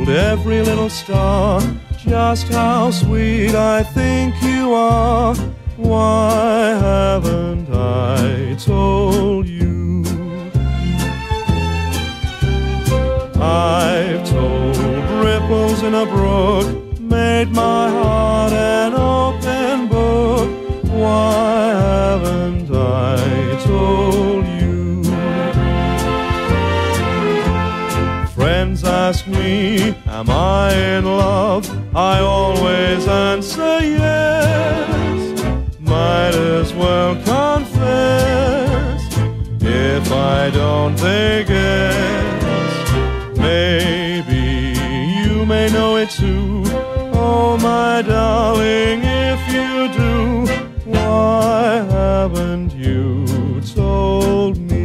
told every little star just how sweet I think you are. Why haven't I told you? I've told ripples in a brook, made my heart an open book. Why haven't I told you? Friends ask me, am I in love? I always answer yes. Might as well confess. If I don't, they guess. Maybe you may know it too. Oh, my darling, if you do, why haven't you told me?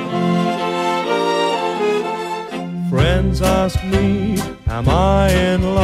Friends ask me, am I in love?